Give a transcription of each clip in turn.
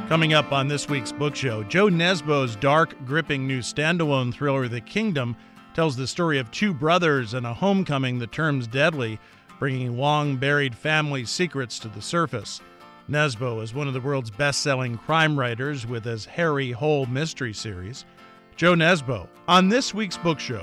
Coming up on this week's book show, Joe Nesbo's dark, gripping new standalone thriller, The Kingdom, tells the story of two brothers and a homecoming that turns deadly, bringing long-buried family secrets to the surface. Nesbo is one of the world's best-selling crime writers with his Harry Hole mystery series. Joe Nesbo on this week's book show.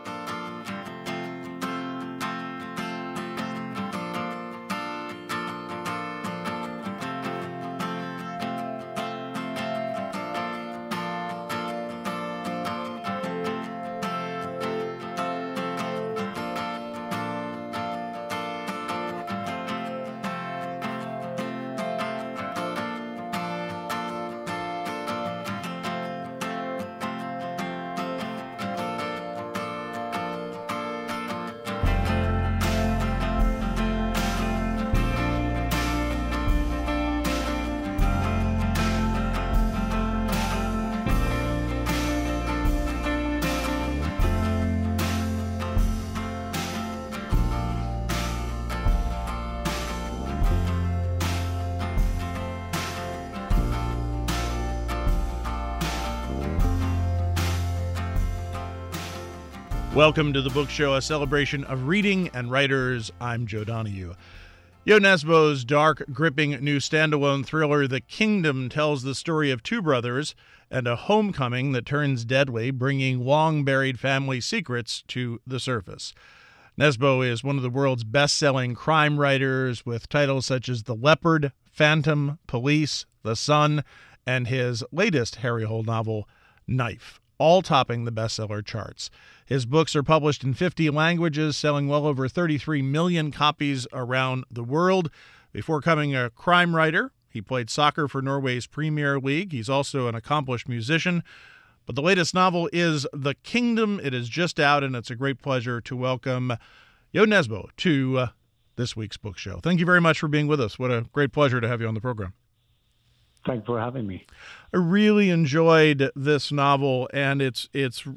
Welcome to the book show, a celebration of reading and writers. I'm Joe Donahue. Joe Nesbo's dark, gripping new standalone thriller, The Kingdom, tells the story of two brothers and a homecoming that turns deadly, bringing long-buried family secrets to the surface. Nesbo is one of the world's best-selling crime writers with titles such as The Leopard, Phantom, Police, The Sun, and his latest Harry Hole novel, Knife, all topping the bestseller charts. His books are published in 50 languages, selling well over 33 million copies around the world. Before becoming a crime writer, he played soccer for Norway's Premier League. He's also an accomplished musician. But the latest novel is The Kingdom. It is just out, and it's a great pleasure to welcome Joe Nesbo to this week's book show. Thank you very much for being with us. What a great pleasure to have you on the program. Thanks for having me. I really enjoyed this novel, and it's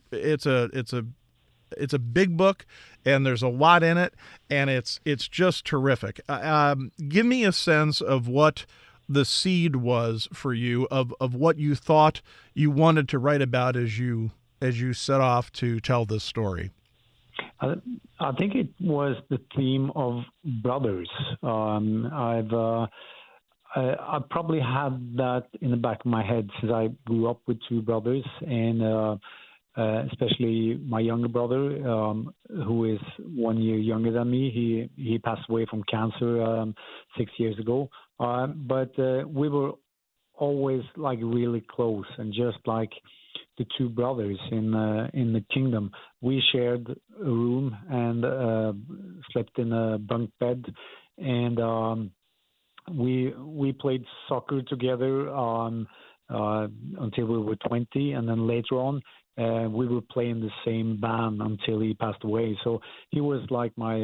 a big book, and there's a lot in it, and it's just terrific. Give me a sense of what the seed was for you, of what you thought you wanted to write about as you set off to tell this story. I think it was the theme of brothers. I probably had that in the back of my head since I grew up with two brothers, and especially my younger brother, who is 1 year younger than me. He passed away from cancer 6 years ago. But we were always like really close, and just like the two brothers in the Kingdom, we shared a room and slept in a bunk bed, and we played soccer together until we were 20, and then later on we were playing the same band until he passed away. So he was like my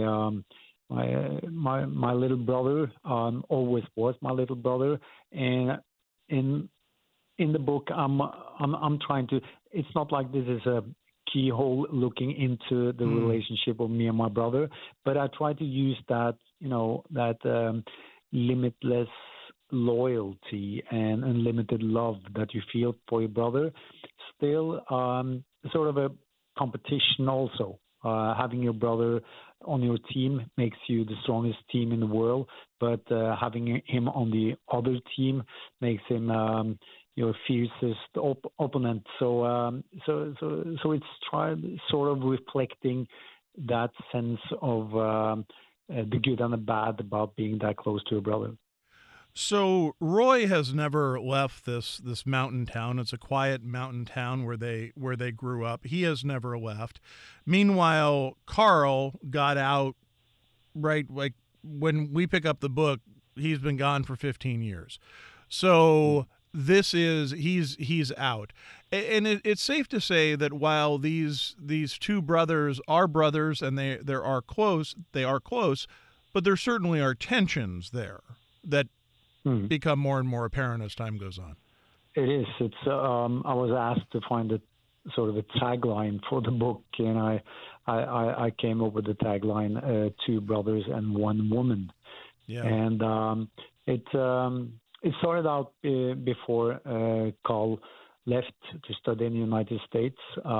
little brother, always was my little brother. And in the book, I'm trying to. It's not like this is a keyhole looking into the relationship of me and my brother, but I try to use that, that limitless loyalty and unlimited love that you feel for your brother. Still sort of a competition also. Having your brother on your team makes you the strongest team in the world, but having him on the other team makes him your fiercest opponent. So it's sort of reflecting that sense of the good and the bad about being that close to a brother. So Roy has never left this mountain town. It's a quiet mountain town where they grew up. He has never left. Meanwhile, Carl got out right like when we pick up the book. He's been gone for 15 years. So he's out, and it's safe to say that while these two brothers are brothers and they are close, but there certainly are tensions there that become more and more apparent as time goes on. It is. It's. I was asked to find a sort of a tagline for the book, and I came up with the tagline: two brothers and one woman. Yeah. And It started out before Carl left to study in the United States.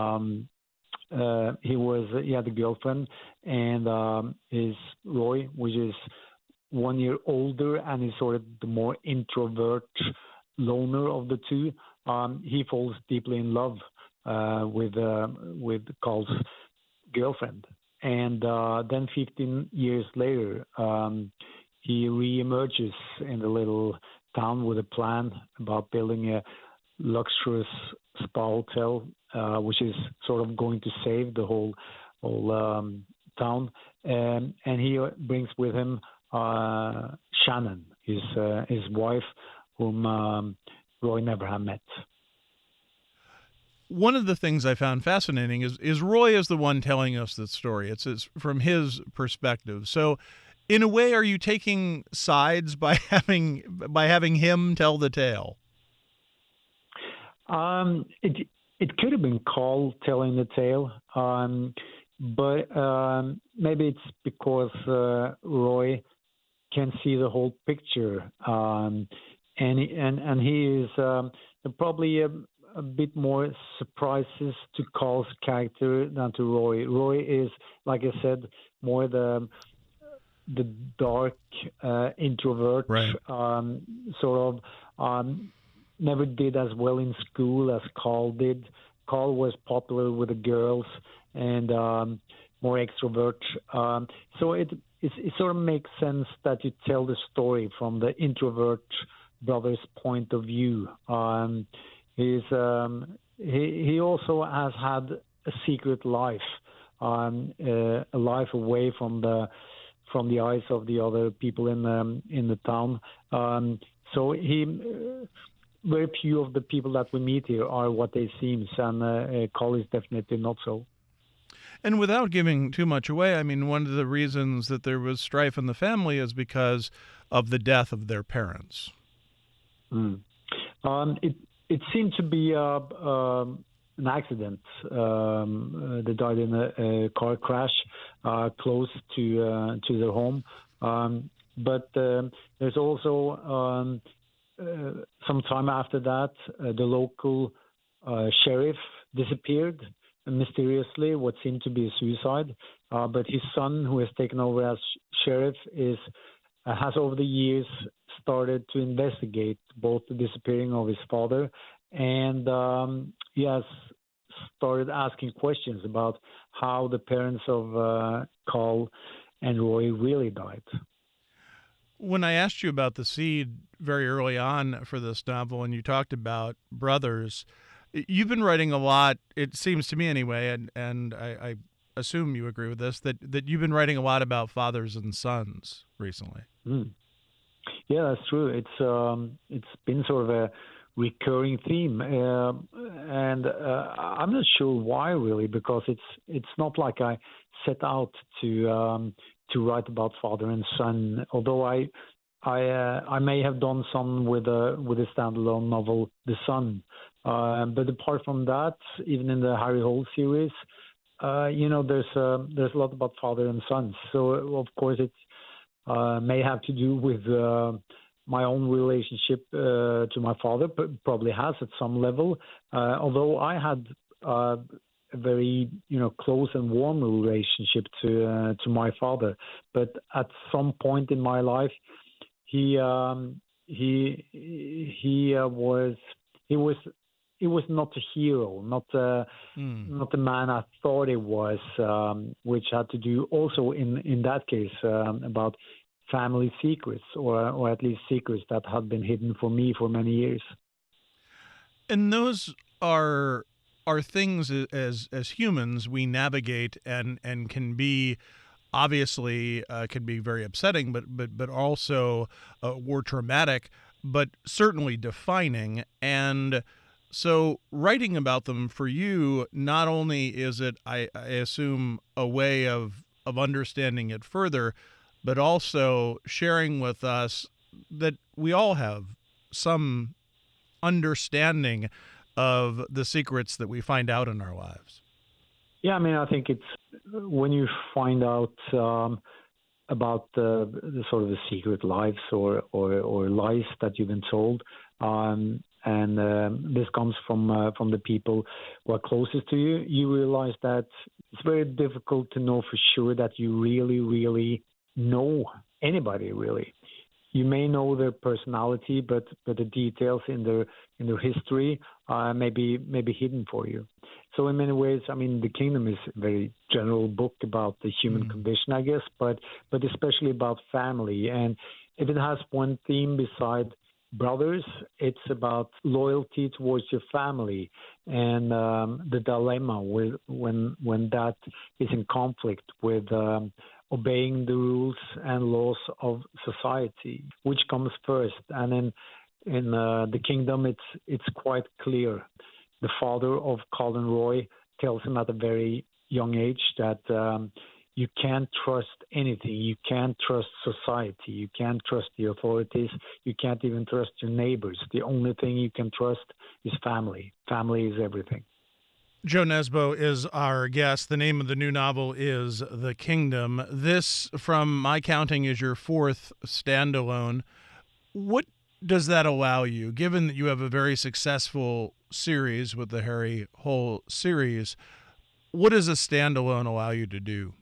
He had a girlfriend, and his Roy, which is 1 year older and is sort of the more introvert loner of the two. He falls deeply in love with Carl's girlfriend, and then 15 years later, he reemerges in the little town with a plan about building a luxurious spa hotel, which is sort of going to save the whole town. And he brings with him Shannon, his wife, whom Roy never had met. One of the things I found fascinating is Roy is the one telling us the story. It's from his perspective. So, in a way, are you taking sides by having him tell the tale? It could have been Carl telling the tale, but maybe it's because Roy can see the whole picture, and he is probably a bit more surprises to Carl's character than to Roy. Roy is, like I said, more the dark introvert, right. Sort of never did as well in school as Carl did. Carl was popular with the girls and more extrovert. So it sort of makes sense that you tell the story from the introvert brother's point of view. He also has had a secret life, a life away from the eyes of the other people in the town. So very few of the people that we meet here are what they seem, and Carl is definitely not so. And without giving too much away, I mean, one of the reasons that there was strife in the family is because of the death of their parents. It seemed to be an accident. They died in a car crash close to their home. But there's also some time after that, the local sheriff disappeared mysteriously, what seemed to be a suicide. But his son, who has taken over as sheriff, has over the years started to investigate both the disappearing of his father, and he has started asking questions about how the parents of Carl and Roy really died. When I asked you about the seed very early on for this novel, and you talked about brothers, you've been writing a lot, it seems to me anyway, and I assume you agree with this, that you've been writing a lot about fathers and sons recently. Yeah, that's true. It's been sort of a recurring theme, and I'm not sure why really, because it's not like I set out to write about father and son. Although I may have done some with a standalone novel, The Son. But apart from that, even in the Harry Hole series, there's a lot about father and sons. So of course it may have to do with my own relationship to my father, but probably has at some level. Although I had a very close and warm relationship to my father, but at some point in my life, he was not a hero, not the man I thought he was, which had to do also in that case about family secrets, or at least secrets that had been hidden from me for many years. And those are things as humans we navigate and can be obviously can be very upsetting, but also or traumatic, but certainly defining. And so writing about them for you, not only is it, I assume, a way of understanding it further, but also sharing with us that we all have some understanding of the secrets that we find out in our lives. Yeah, I mean, I think it's when you find out about the sort of the secret lives or lies that you've been told. This comes from the people who are closest to you. You realize that it's very difficult to know for sure that you really, really know anybody, really. You may know their personality, but the details in their history may be hidden for you. So in many ways, I mean, The Kingdom is a very general book about the human condition, I guess, but especially about family. And if it has one theme beside brothers, it's about loyalty towards your family and the dilemma when that is in conflict with obeying the rules and laws of society, which comes first. And in The Kingdom, it's quite clear. The father of Colin Roy tells him at a very young age that you can't trust anything. You can't trust society. You can't trust the authorities. You can't even trust your neighbors. The only thing you can trust is family. Family is everything. Joe Nesbo is our guest. The name of the new novel is The Kingdom. This, from my counting, is your fourth standalone. What does that allow you, given that you have a very successful series with the Harry Hole series? What does a standalone allow you to do?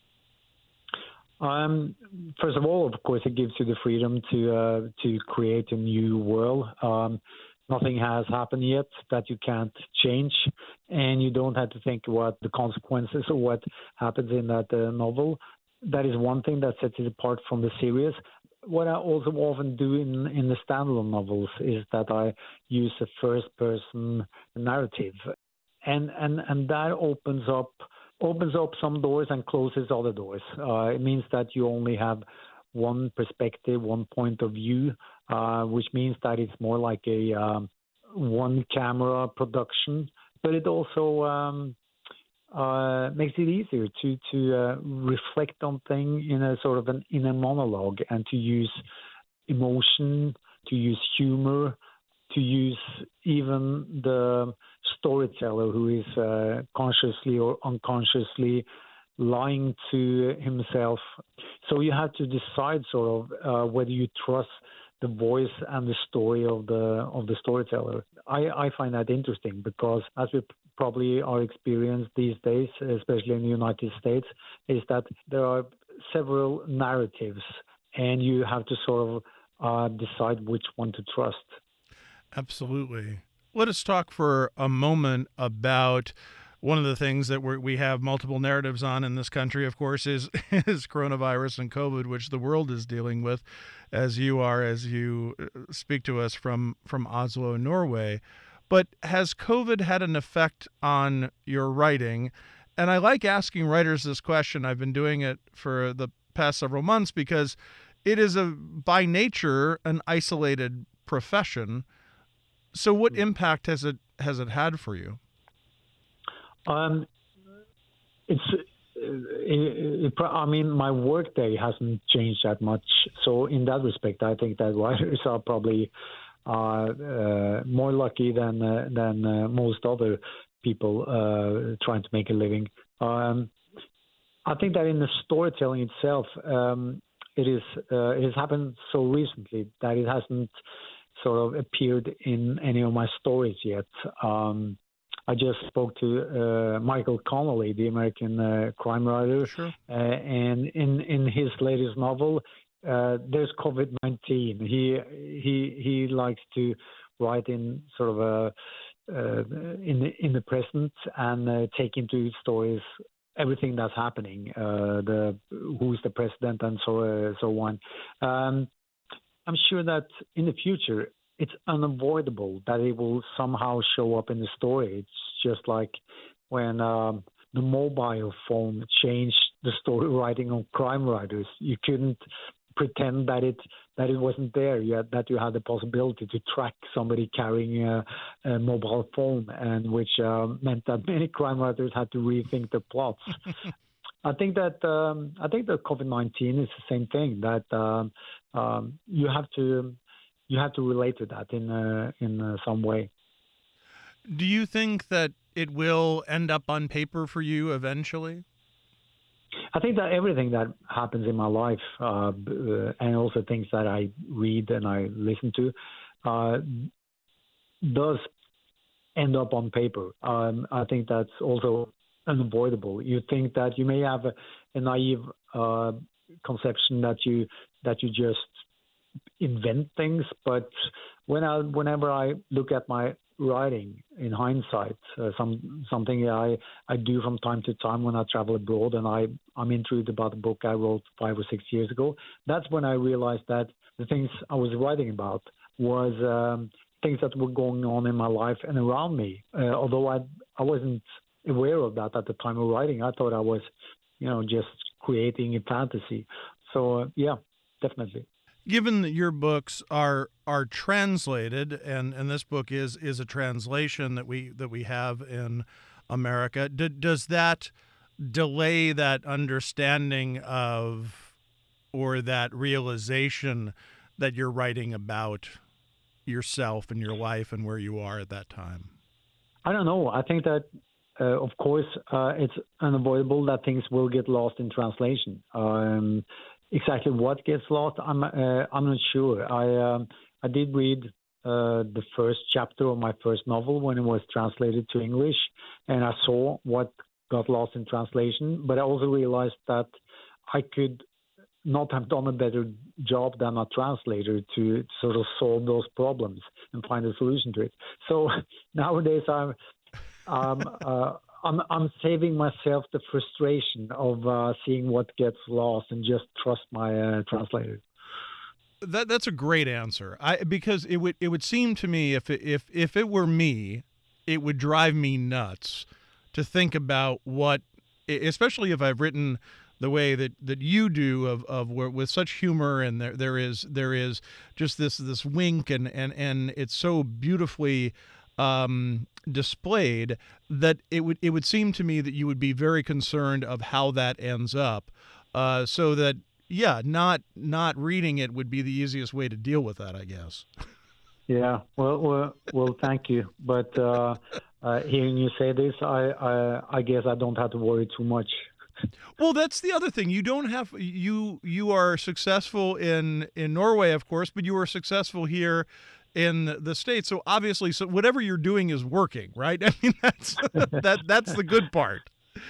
First of all, of course, it gives you the freedom to create a new world. Nothing has happened yet that you can't change, and you don't have to think about the consequences of what happens in that novel. That is one thing that sets it apart from the series. What I also often do in the standalone novels is that I use a first-person narrative, and that opens up some doors and closes other doors. It means that you only have one perspective, one point of view, which means that it's more like a one-camera production. But it also makes it easier to reflect on things in a sort of an inner monologue and to use emotion, to use humor, to use even the storyteller who is consciously or unconsciously lying to himself. So you have to decide sort of whether you trust the voice and the story of the storyteller. I find that interesting because, as we probably are experienced these days, especially in the United States, is that there are several narratives and you have to sort of decide which one to trust. Absolutely. Let us talk for a moment about one of the things that we have multiple narratives on in this country, of course, is coronavirus and COVID, which the world is dealing with, as you speak to us from Oslo, Norway. But has COVID had an effect on your writing? And I like asking writers this question. I've been doing it for the past several months because it is by nature an isolated profession. So what impact has it had for you? I mean, my workday hasn't changed that much. So in that respect, I think that writers are probably more lucky than most other people trying to make a living. I think that in the storytelling itself, it has happened so recently that it hasn't sort of appeared in any of my stories yet. I just spoke to Michael Connelly, the American crime writer, Sure. And in his latest novel, there's COVID-19. He likes to write in sort of in the present and take into stories everything that's happening, who's the president and so on. I'm sure that in the future, it's unavoidable that it will somehow show up in the story. It's just like when the mobile phone changed the story writing of crime writers. You couldn't pretend that it wasn't there yet, that you had the possibility to track somebody carrying a mobile phone, and which meant that many crime writers had to rethink their plots. I think that COVID-19 is the same thing. That you have to relate to that in some way. Do you think that it will end up on paper for you eventually? I think that everything that happens in my life, and also things that I read and I listen to, does end up on paper. I think that's also unavoidable. You think that you may have a naive conception that you just invent things, but whenever I look at my writing in hindsight, something I do from time to time when I travel abroad, and I'm intrigued about the book I wrote 5 or 6 years ago. That's when I realized that the things I was writing about was things that were going on in my life and around me. Although I wasn't aware of that at the time of writing, I thought I was, just creating a fantasy. So yeah, definitely. Given that your books are translated, and this book is a translation that we have in America, does that delay that understanding of, or that realization that you're writing about yourself and your life and where you are at that time? I don't know. I think that, of course, it's unavoidable that things will get lost in translation. Exactly what gets lost, I'm not sure. I did read the first chapter of my first novel when it was translated to English, and I saw what got lost in translation. But I also realized that I could not have done a better job than a translator to sort of solve those problems and find a solution to it. So nowadays I'm saving myself the frustration of seeing what gets lost and just trust my translator. That's a great answer. Because it would seem to me, if it were me, it would drive me nuts to think about what, especially if I've written the way that you do, of with such humor, and there is just this wink, and it's so beautifully displayed, that it would seem to me that you would be very concerned of how that ends up, so that not reading it would be the easiest way to deal with that, I guess. Yeah, well, thank you. But hearing you say this, I guess I don't have to worry too much. Well, that's the other thing. You don't have you are successful in Norway, of course, but you are successful here in the States. So obviously, whatever you're doing is working, right? I mean, that's that's the good part.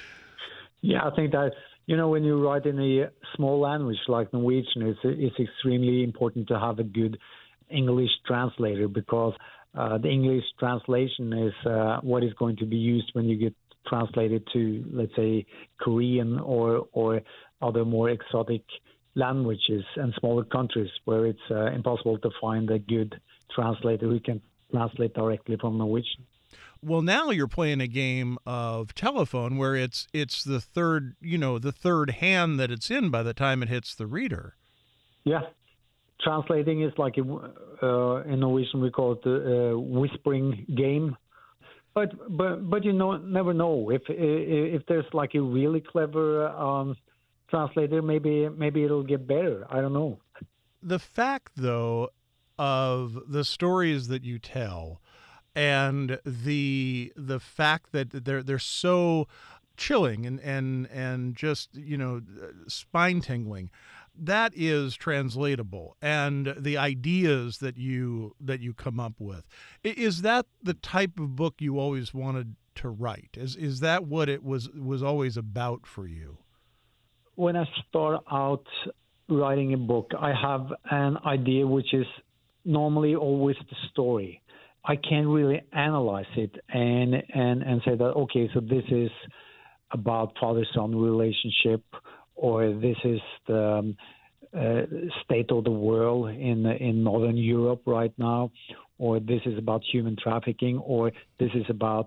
Yeah, I think that, when you write in a small language like Norwegian, it's extremely important to have a good English translator, because the English translation is what is going to be used when you get translated to, let's say, Korean or other more exotic languages and smaller countries where it's impossible to find a good translator who can translate directly from Norwegian. Well, now you're playing a game of telephone where it's the third hand that it's in by the time it hits the reader. Yeah, translating is like in Norwegian we call it a whispering game. But never know if there's like a really clever translator, maybe it'll get better. I don't know. The fact, though, of the stories that you tell, and the fact that they're so chilling and just spine tingling, that is translatable, and the ideas that you come up with, is that the type of book you always wanted to write? Is that what it was always about for you? When I start out writing a book, I have an idea which is normally always the story. I can't really analyze it and say that, okay, so this is about father-son relationship, or this is the state of the world in Northern Europe right now, or this is about human trafficking, or this is about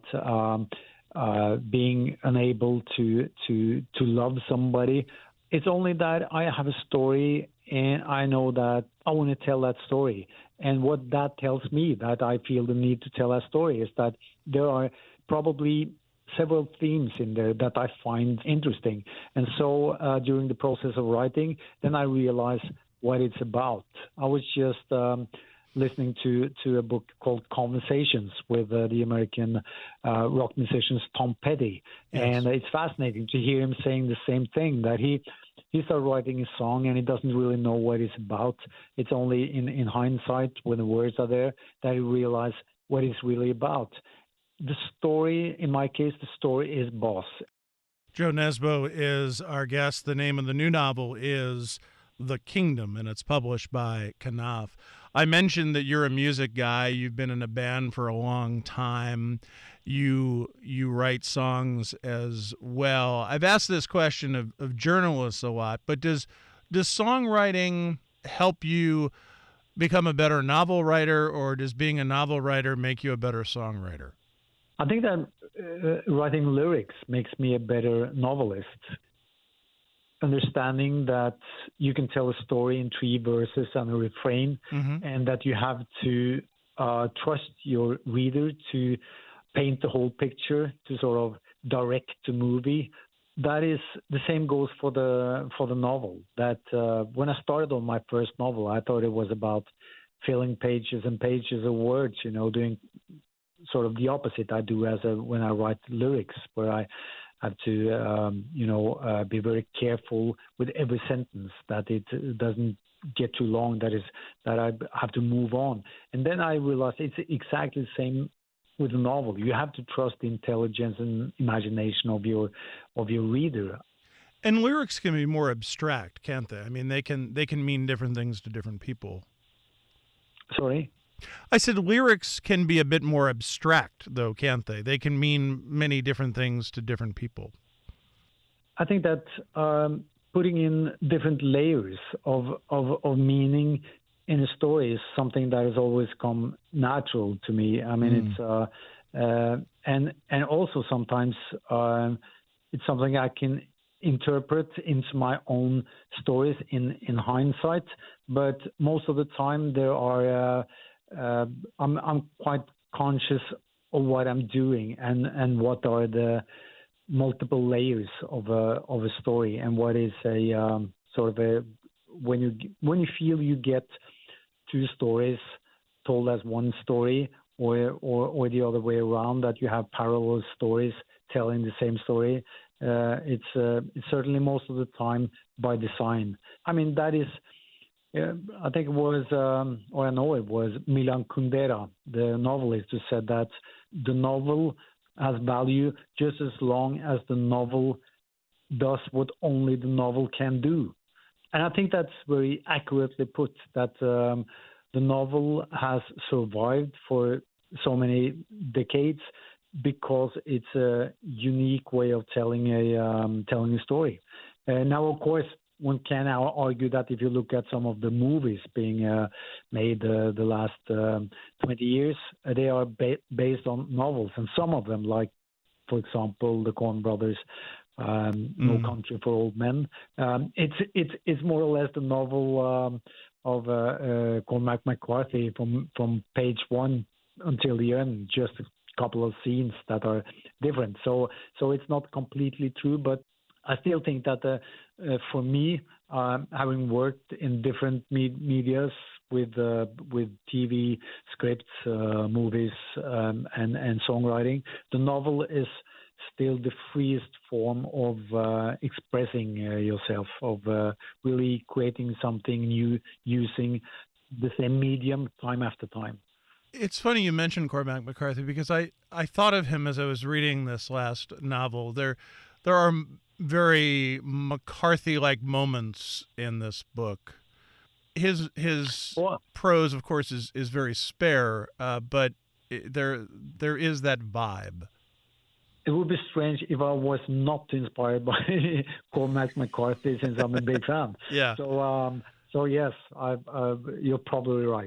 being unable to love somebody. It's only that I have a story, and I know that I want to tell that story. And what that tells me, that I feel the need to tell that story, is that there are probably several themes in there that I find interesting. And so during the process of writing, then I realized what it's about. I was just listening to a book called Conversations with the American rock musician Tom Petty. Yes. And it's fascinating to hear him saying the same thing, that he started writing a song and he doesn't really know what it's about. It's only in hindsight, when the words are there, that he realizes what it's really about. The story, in my case, the story is Boss. Joe Nesbo is our guest. The name of the new novel is The Kingdom, and it's published by Knopf. I mentioned that you're a music guy. You've been in a band for a long time. You write songs as well. I've asked this question of journalists a lot, but does songwriting help you become a better novel writer, or does being a novel writer make you a better songwriter? I think that writing lyrics makes me a better novelist. Understanding that you can tell a story in 3 verses and a refrain, and that you have to trust your reader to paint the whole picture, to sort of direct the movie. That is the same goes for the novel. That when I started on my first novel, I thought it was about filling pages and pages of words, doing sort of the opposite I do when I write lyrics, where I have to, be very careful with every sentence, that it doesn't get too long, that I have to move on. And then I realized it's exactly the same with a novel. You have to trust the intelligence and imagination of your reader. And lyrics can be more abstract, can't they? I mean, they can mean different things to different people. Sorry? I said lyrics can be a bit more abstract, though, can't they? They can mean many different things to different people. I think that putting in different layers of meaning in a story is something that has always come natural to me. I mean, it's and also sometimes it's something I can interpret into my own stories in hindsight. But most of the time, there are I'm quite conscious of what I'm doing and what are the multiple layers of a story, and what is a sort of a when you feel you get 2 stories told as one story, or the other way around, that you have parallel stories telling the same story. It's certainly most of the time by design. I mean, that is. I think it was, or I know it was, Milan Kundera, the novelist, who said that the novel has value just as long as the novel does what only the novel can do. And I think that's very accurately put, that the novel has survived for so many decades because it's a unique way of telling a story. Now, of course, one can now argue that if you look at some of the movies being made the last 20 years, they are based on novels. And some of them, like, for example, the Coen Brothers, No Country for Old Men, it's more or less the novel of Cormac McCarthy from page 1 until the end, just a couple of scenes that are different. So it's not completely true, but I still think that for me, having worked in different medias with TV scripts, movies, and songwriting, the novel is still the freest form of expressing yourself, of really creating something new using the same medium time after time. It's funny you mentioned Cormac McCarthy, because I thought of him as I was reading this last novel. There are very McCarthy-like moments in this book. His prose, of course, is very spare, but there is that vibe. It would be strange if I was not inspired by Cormac McCarthy, since I'm a big fan. Yeah. So yes, you're probably right.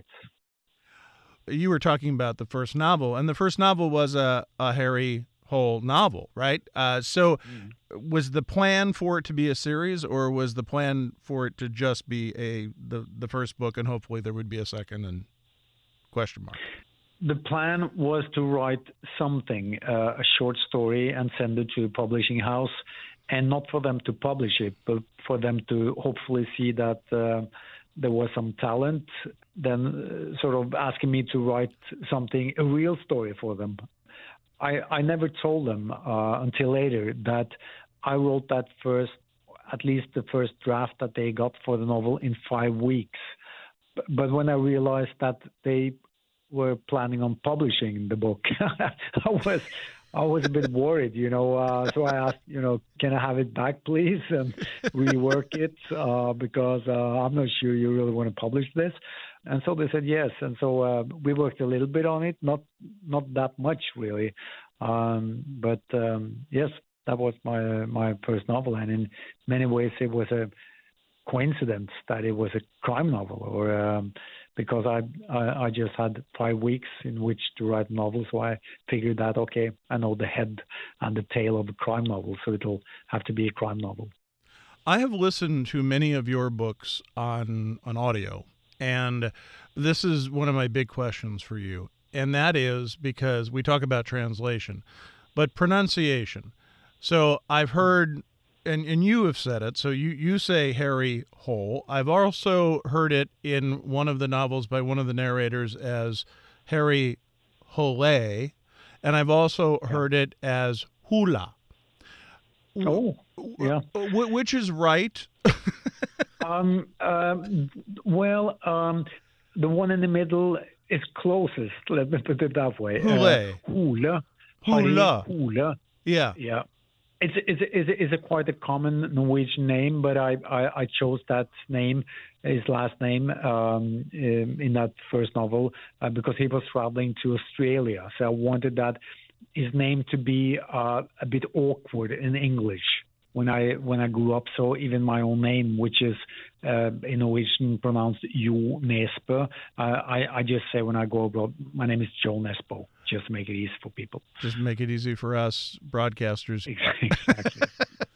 You were talking about the first novel, and the first novel was a Harry Hole novel, right? So was the plan for it to be a series, or was the plan for it to just be the first book, and hopefully there would be a second and question mark? The plan was to write something, a short story, and send it to a publishing house, and not for them to publish it, but for them to hopefully see that there was some talent, then sort of asking me to write something, a real story for them. I never told them until later that I wrote that first, at least the first draft that they got for the novel in 5 weeks. But when I realized that they were planning on publishing the book, I was a bit worried, so I asked, can I have it back, please, and rework it because I'm not sure you really want to publish this. And so they said yes. And so we worked a little bit on it, not that much really. But yes, that was my first novel. And in many ways, it was a coincidence that it was a crime novel, or because I just had 5 weeks in which to write a novel, so I figured that, okay, I know the head and the tail of a crime novel, so it'll have to be a crime novel. I have listened to many of your books on audio, and this is one of my big questions for you, and that is because we talk about translation, but pronunciation. So I've heard, and you have said it, so you say Harry Hole. I've also heard it in one of the novels by one of the narrators as Harry Hole, and I've also heard it as Hula. Oh, yeah. Which is right? Well, the one in the middle is closest. Let me put it that way. Hula. Hula. Yeah. Yeah. It's a quite a common Norwegian name, but I chose that name, his last name, in that first novel because he was traveling to Australia. So I wanted that his name to be a bit awkward in English when I grew up. So even my own name, which is in Norwegian pronounced Jo Nesbø, I just say when I go abroad, my name is Joe Nesbø, just to make it easy for people. Just make it easy for us broadcasters. Exactly.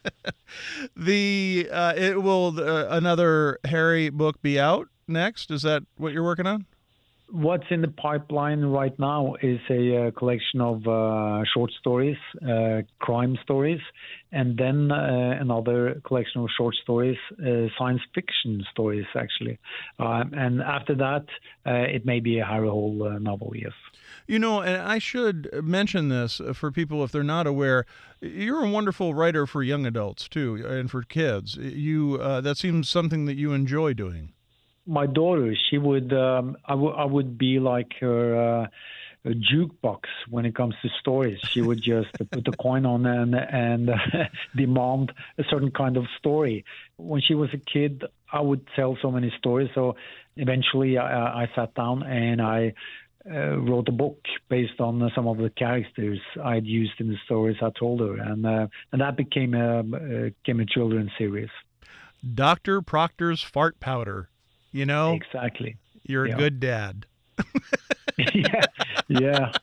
Will another Harry book be out next? Is that what you're working on? What's in the pipeline right now is a collection of short stories, crime stories, and then another collection of short stories, science fiction stories, actually. And after that, it may be a Harry Hole novel, yes. And I should mention this for people if they're not aware. You're a wonderful writer for young adults, too, and for kids. That seems something that you enjoy doing. My daughter, she would, I would be like her a jukebox when it comes to stories. She would just put a coin on and demand a certain kind of story. When she was a kid, I would tell so many stories. So eventually I sat down and I wrote a book based on some of the characters I'd used in the stories I told her. And that became a children's series. Dr. Proctor's Fart Powder. Exactly. You're a good dad. Yeah.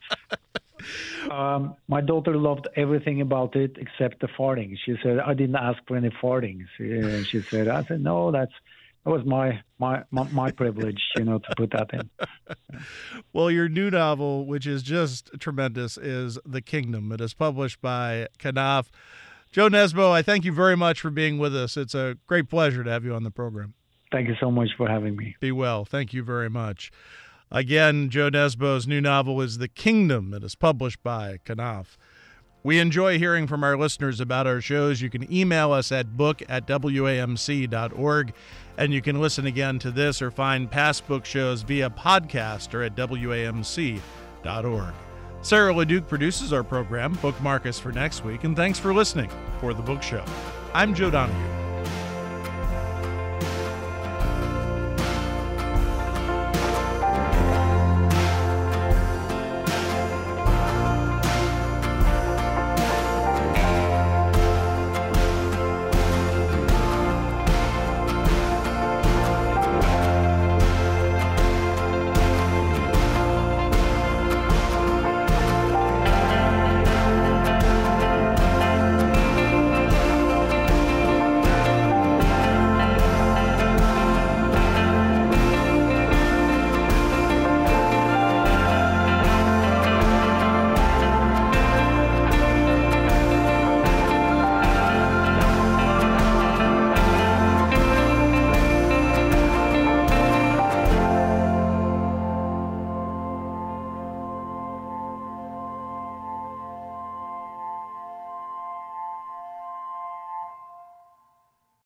My daughter loved everything about it except the farting. She said, I didn't ask for any fartings. She said, I said, no, that was my privilege, to put that in. Well, your new novel, which is just tremendous, is The Kingdom. It is published by Knopf. Joe Nesbø, I thank you very much for being with us. It's a great pleasure to have you on the program. Thank you so much for having me. Be well. Thank you very much. Again, Joe Nesbø's new novel is The Kingdom. It is published by Knopf. We enjoy hearing from our listeners about our shows. You can email us at book@wamc.org, and you can listen again to this or find past book shows via podcast or at wamc.org. Sarah LeDuc produces our program. Bookmark us for next week, and thanks for listening for The Book Show. I'm Joe Donahue.